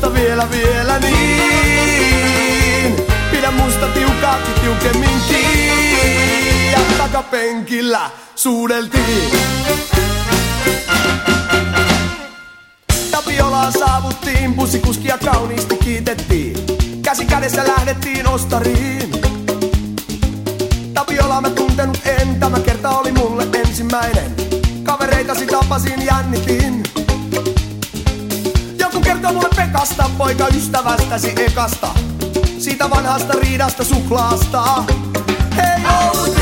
musta vielä niin. Pidä musta tiukasti tiukemmin kiinni. Ja takapenkillä suudeltiin. Tapiolaa saavuttiin, bussikuskia kauniisti kiitettiin. Käsi kädessä lähdettiin ostariin. Tapiolaa mä tuntenut en, tämä kerta oli mulle ensimmäinen. Kavereitasi tapasin, jännitin. Joku kertoi mulle Pekasta, poika ystävästäsi ekasta. Siitä vanhasta riidasta suklaasta. Hei joulut